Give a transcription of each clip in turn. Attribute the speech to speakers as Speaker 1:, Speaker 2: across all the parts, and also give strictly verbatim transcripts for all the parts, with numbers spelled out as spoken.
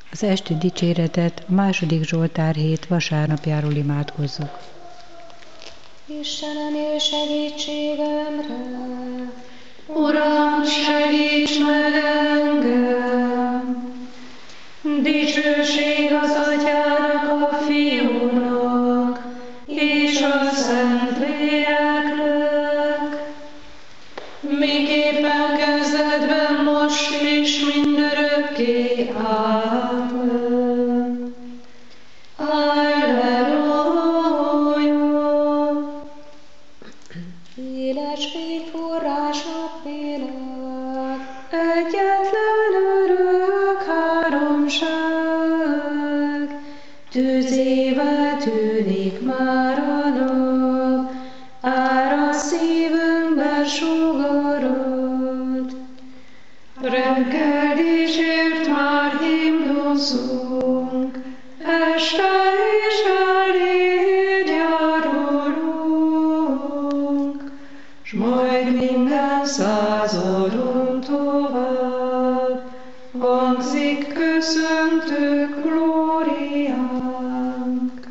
Speaker 1: Az esti dicséretet a második Zsoltár hét vasárnapjáról imádkozzuk.
Speaker 2: Istenem, jöjj segítségemre! Uram, segíts meg engem! Dicsőség az Atyának, a Fiúnak és a Szentléleknek, miképpen kezdetben, most és mindörökké. Ámen. Halleluja! Éles végforrásnak világ, egyetlen örök háromság, tűzével tűnik már a nap, árad szívünkben sugarod. Reggel dicsért már himnuszunk, este is eléd járulunk, s majd minden századon tovább hangzik köszöntő glóriánk.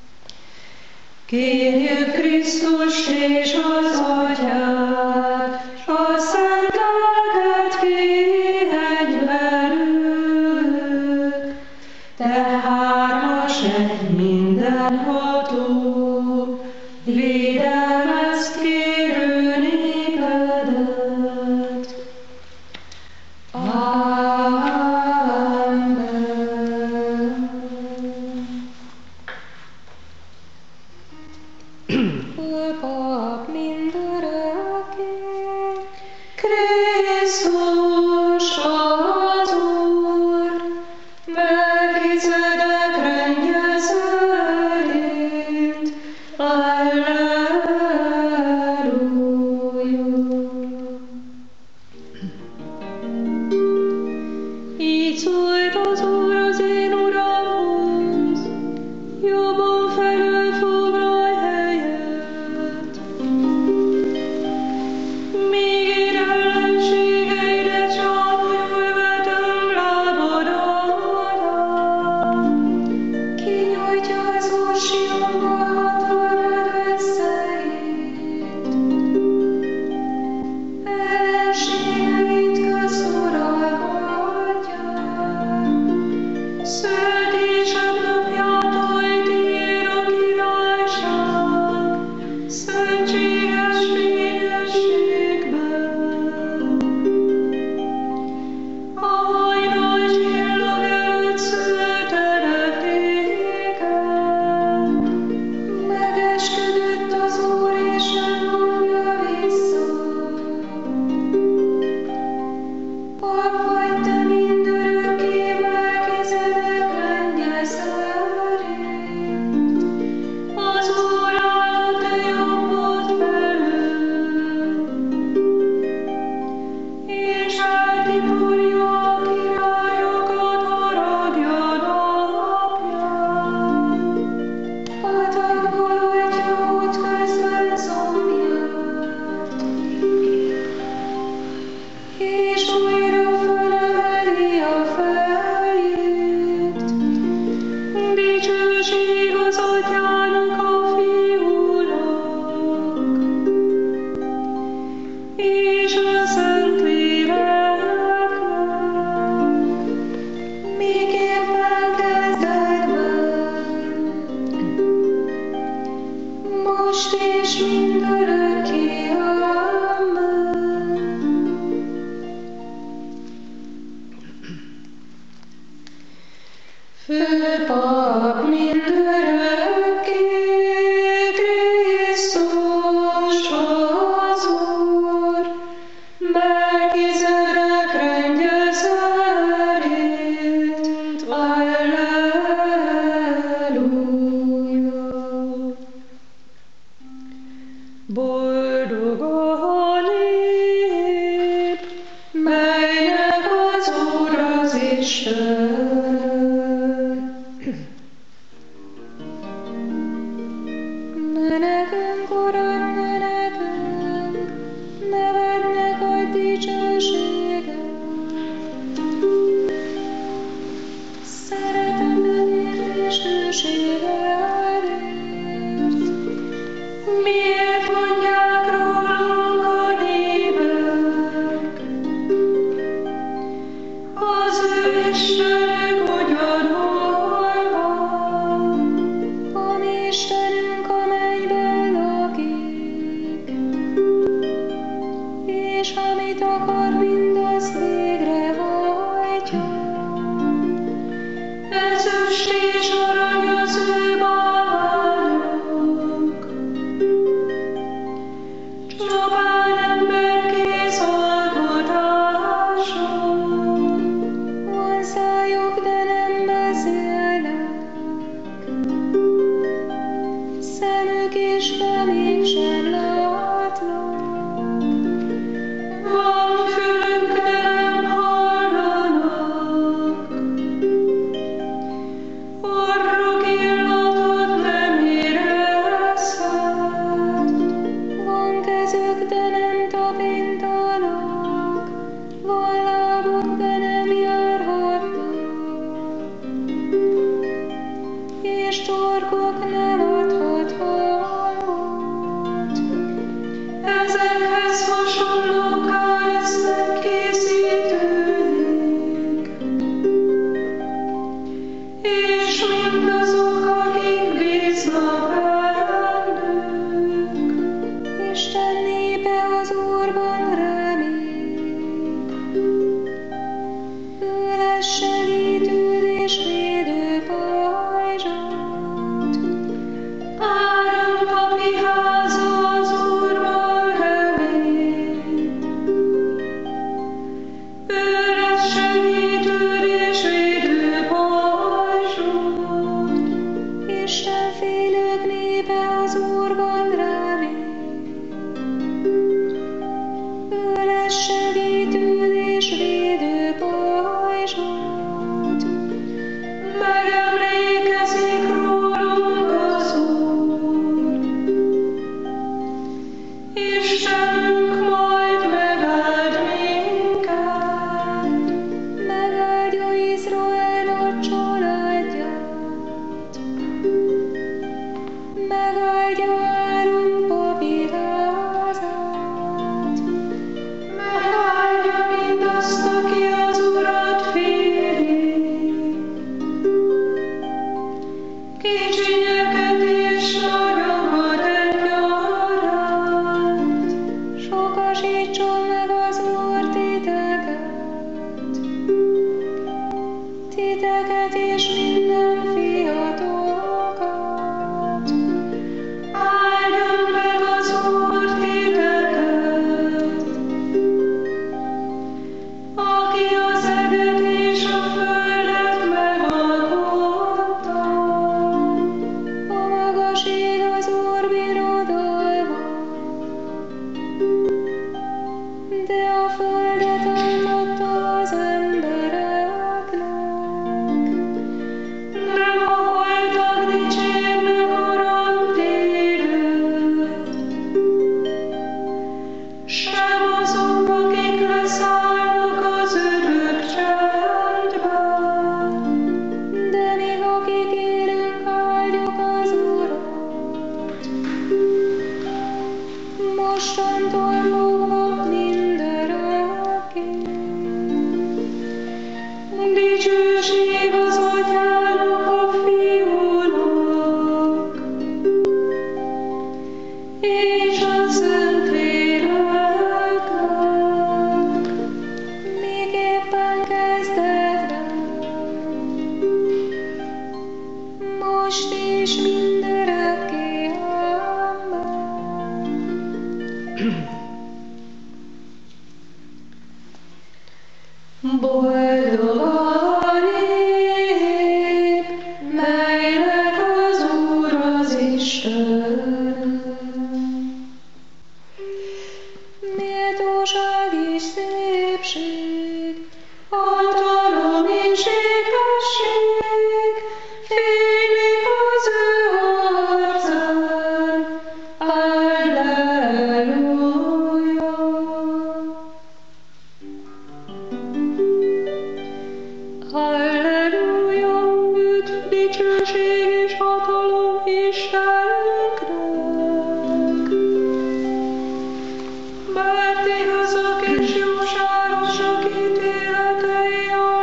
Speaker 2: Kérjük Krisztust és az Atyát, s a Szent Lelket kérj velük, te hármas egy mindenható, védelmezd kérő népedet. Ámen. Pap mindörökké, Krisztus az Úr, Melchizedek rendje szerint. Alleluja. Így szólt az Úr az én Uramhoz, jobbon felül foglalj helyet. Míg én ellenségeidet csábulul vetem lábad alá, kinyújtja az Úr Sionba hatalmad veszélyét. Ellenségeit közuralkodják, születésed napjától tiéd a királyság, szentséges fényességben. A hajnal csillag előtt szültelek téged, megesküdött az Úr, és nem mondja vissza. Pap vagy te mindörökké, Melchizedek rendje szerint. Az Úr áll a te jobbod felől, és eltiporja a királyokat haragja napján. Patakból oldja útközben zombját, és újra felemeli a fejét. Dicsőség az Atyának, a Fiúnak és a Szentléleknek, miképpen kezdetben, most és mindörökké. Amen. Főpap mindörökké, Krisztus az Úr, Melchizedek rendje szerint. Alleluja. Boldog a nép, melynek az Úr az Isten. Ne nekünk, Uram, ne nekünk, nevednek adj dicsőséget. Az ő Istenük ugyanhol van,
Speaker 3: a mi Istenünk a mennyben lakik, és amit akar, mindazt végrehajtja.
Speaker 2: ezüst és arany az ő bálványok, csupán emberkéz alkotása.
Speaker 3: Van szájuk, de nem beszélnek, szemük is, de mégsem látnak.
Speaker 2: Van fülük, de nem hallanak, orruk illatot nem érezhet.
Speaker 3: Van kezük, de nem tapintanak, van lábuk, de nem járhatnak, és torkuk nem adhat hangot.
Speaker 2: Ezekhez hasonlókká lesznek készítőik, és mindazok, akik bíznak bennük.
Speaker 3: Isten népe az Úrban remél, ő lesz segítőd és védő pajzsod.
Speaker 2: Áron papi háza az Úrban remél, ő lesz segítőd és védő pajzsod.
Speaker 3: Isten félők népe az Úrban remél, ő lesz segítőd és védő pajzsod.
Speaker 2: Megemlékezik rólunk az Úr, Istenünk majd megáld minket.
Speaker 3: Megáldja Izrael a családját, megáldja Áron papi házát,
Speaker 2: Megáldja mindazt, aki az Urat féli, kicsinyeket és nagyokat egyaránt.
Speaker 3: sokasítson meg az Úr titeket, titeket és minden fiatalokat.
Speaker 2: Áldjon meg az Úr titeket, aki az eget és a földet megalkotta.
Speaker 3: A magaség az Úr birodalma, de a földet alkotta az embereknek.
Speaker 2: Nem a holtak dicsérnek Uram téged, sem azok, akik leszállnak az örök csendben.
Speaker 3: De mi, akik élünk, áldjuk az Urat, mostantól fogva mindörökké.
Speaker 2: Dicsőség az Atyának, a Fiúnak, és a Szentléleknek,
Speaker 3: Miképpen kezdetben, most és mindörökké. Amen.
Speaker 2: boldog a nép, melynek az Úr az Isten.
Speaker 3: Méltóság és szépség,
Speaker 2: Hatalom és ékesség, fénylik az ő arcán. Alleluja! Alleluja! Üdv, dicsőség és hatalom Istenünknek! Mert igazak és jóságosak ítéletei a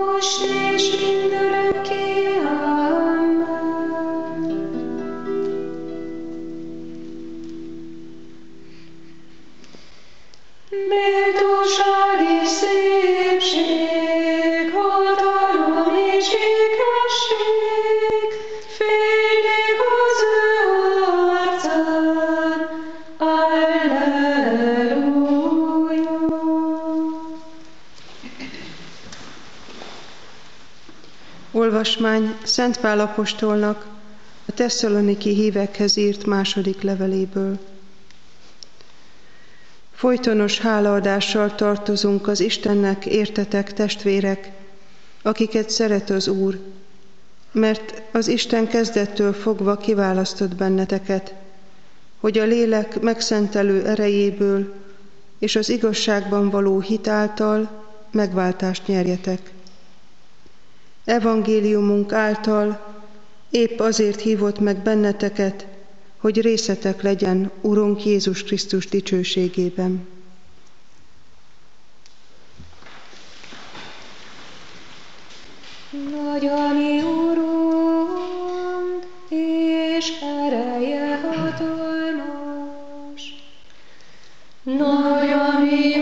Speaker 3: most és mindörökké. Amen. Méltóság és szépség, hatalom és igazság, fénylik az ő arcán. Alleluja.
Speaker 4: Olvasmány Szent Pál apostolnak a tesszaloniki hívekhez írt második leveléből. Folytonos hálaadással tartozunk az Istennek, értetek, testvérek, akiket szeret az Úr, mert az Isten kezdettől fogva kiválasztott benneteket, hogy a lélek megszentelő erejéből és az igazságban való hit által megváltást nyerjetek. Evangéliumunk által épp azért hívott meg benneteket, hogy részetek legyen Urunk Jézus Krisztus dicsőségében.
Speaker 3: Nagy a mi Urunk, és ereje hatalmas. Nagy a mi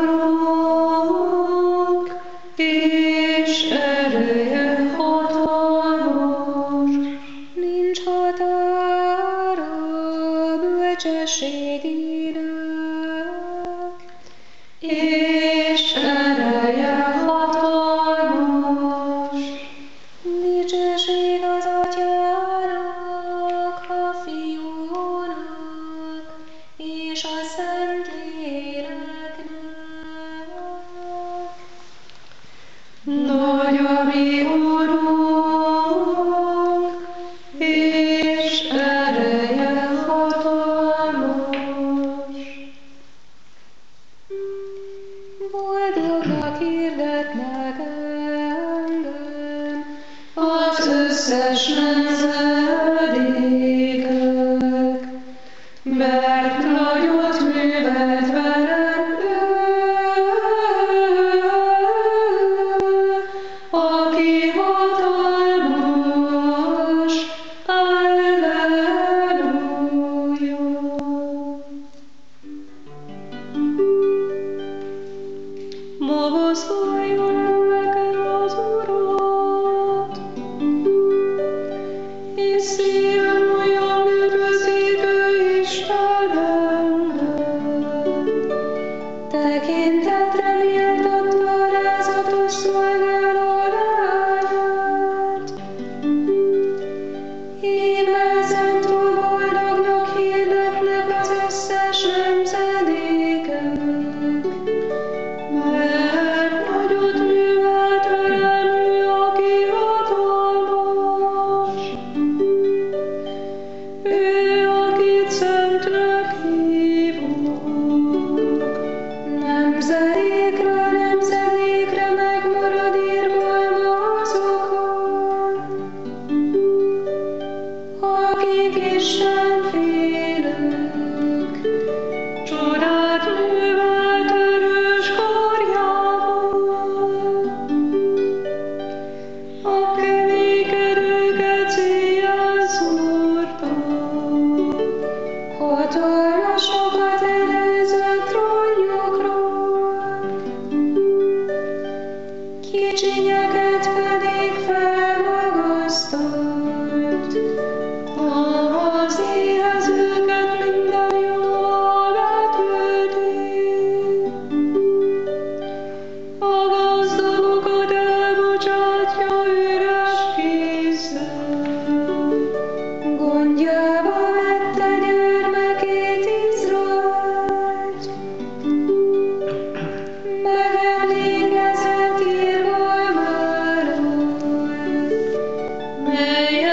Speaker 3: Urunk, és ereje hatalmas. Nincs határa bölcsességének, és ereje hatalmas. Dicsőség az Atyának, a Fiúnak, és a Szentléleknek. Nagy a mi Urunk, és ereje hatalmas. Boldognak hirdetnek engem az összes nemzedékek, mert nagyot művelt velem ő, aki hatalmas. Alleluja. Magasztalják el az Urat, és szívem olyan üdvözítő Istenemben. Tekintetre méltatva alázatos szolgáló lányát. Íme ezentúl boldognak hirdetnek az összes nemzedékek, mert nagyot művelt velem ő, aki hatalmas. Ő, akit szentnek hívunk, nemzedékről nemzedékre megmarad írva azokon, akik Istenfélők, csodát művelt erős karjával. A keménykedőket széjjel szórta, hatalmasokat előzött trónjukról, kicsinyeket pedig felmagasztalt, az éhezőket minden jóval betölti, a gazdagokat elbocsátja üres kézzel, gondjába vette gyermekét Izraelt, megemlékezett irgalmáról, mely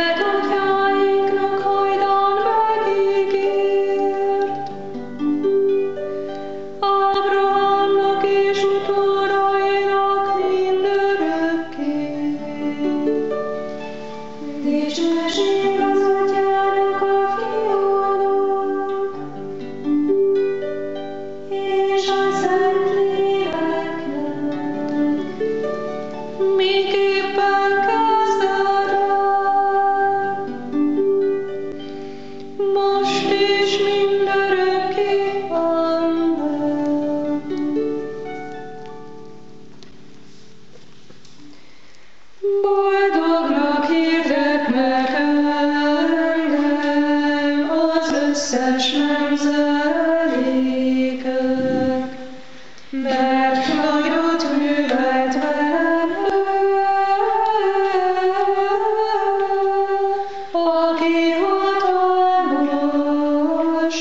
Speaker 2: Boldognak hirdetnek engem az összes nemzedékek, mert nagyot művelt velem aki hatalmas,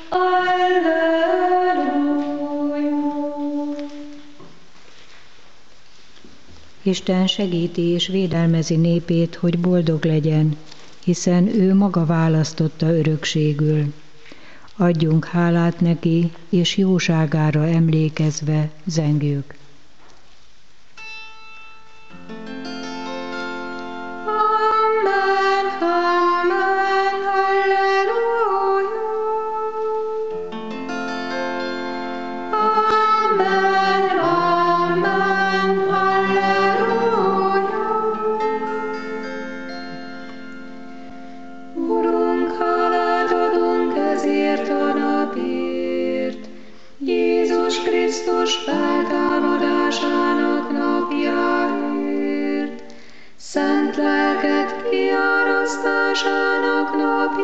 Speaker 2: Alleluja.
Speaker 1: Isten segíti és védelmezi népét, hogy boldog legyen, hiszen ő maga választotta örökségül. Adjunk hálát neki, és jóságára emlékezve zengjük.
Speaker 2: Amen, amen, Alleluja. Amen, amen, Alleluja. Urunk, hálát adunk ezért a napért, Jézus Krisztus feltámadásának napjáért, szent lelked kiárasztásának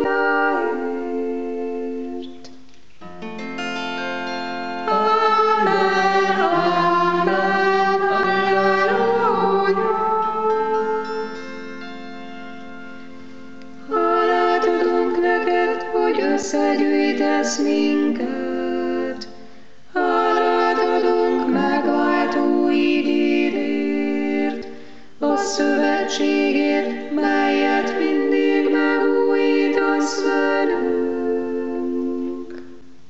Speaker 2: napjáért. Amen, amen, Alleluja. Hálát adunk neked, hogy összegyűjtesz minket. Hálát adunk megváltó igédért, a szövetségért, melyet mindig megújítasz velünk.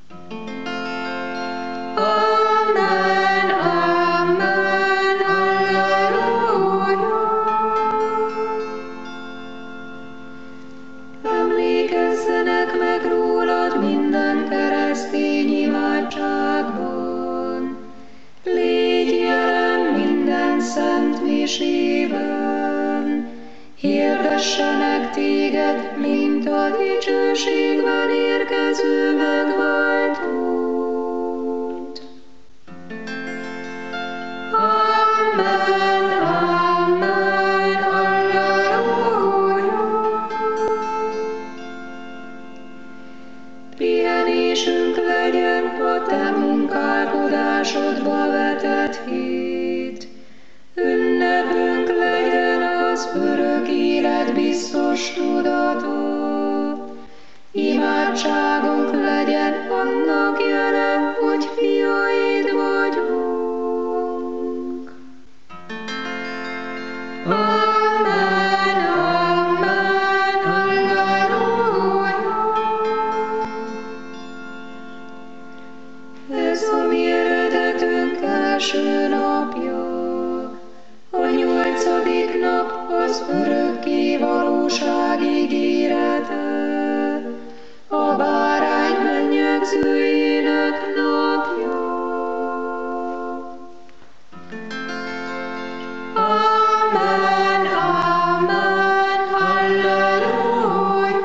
Speaker 2: Amen, amen, Alleluja. Emlékezzenek meg rólad minden keresztény imádságban, légy jelen minden szent misében, hirdessenek téged, mint a dicsőségben érkező megváltót. Amen, amen, Alleluja. Pihenésünk legyen a te munkálkodásodba vetett hét, ünnepünk legyen az örök élet biztos tudata, imádságunk legyen annak jele, hogy fiaid vagyunk. Amen, amen, Alleluja. Ez a mi eredetünk első napja, a nyolcadik nap az örökké valóság ígérete, a bárány mennyegzőjének napja. Amen, amen, Alleluja.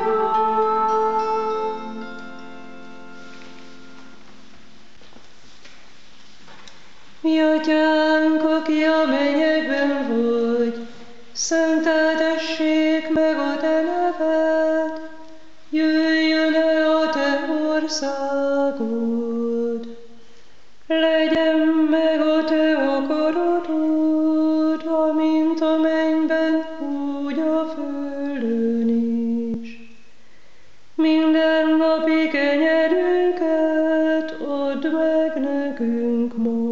Speaker 2: Mi atyánk, aki a mennyekben vagy, szenteltessék meg a te neved, jöjjön el a te országod, legyen meg a te akaratod, amint a mennyben, úgy a földön is. Minden napi kenyerünket add meg nekünk ma,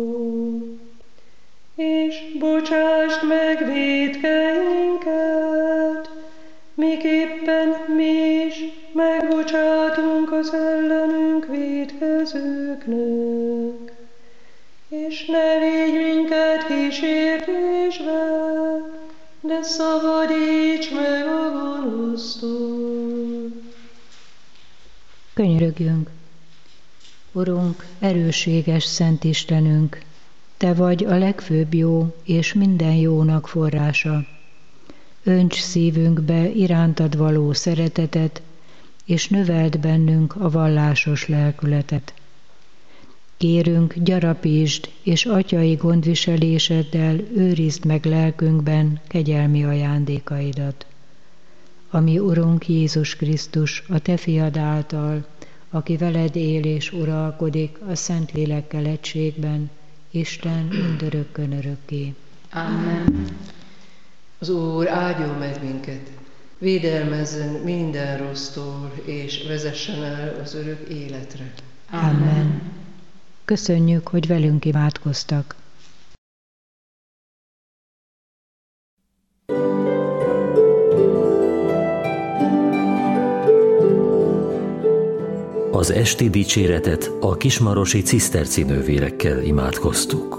Speaker 2: és bocsásd meg vétkeinket, miképpen mi is megbocsátunk az ellenünk vétkezőknek. És ne vigy minket kísértésbe, de szabadíts meg a gonosztól.
Speaker 1: Könyörögjünk! Urunk, erősséges Szent Istenünk, Te vagy a legfőbb jó és minden jónak forrása. Önts szívünkbe irántad való szeretetet, és növeld bennünk a vallásos lelkületet. Kérünk, gyarapítsd, és atyai gondviseléseddel őrizd meg lelkünkben kegyelmi ajándékaidat. Ami Urunk Jézus Krisztus, a Te fiad által, aki veled él és uralkodik a Szentlélekkel egységben, Isten mindörökkön örökké.
Speaker 5: Amen. Az Úr áldjon meg minket, védelmezzen minden rossztól, és vezessen el az örök életre.
Speaker 1: Amen. Köszönjük, hogy velünk imádkoztak.
Speaker 6: Az esti dicséretet a kismarosi ciszterci nővérekkel imádkoztuk.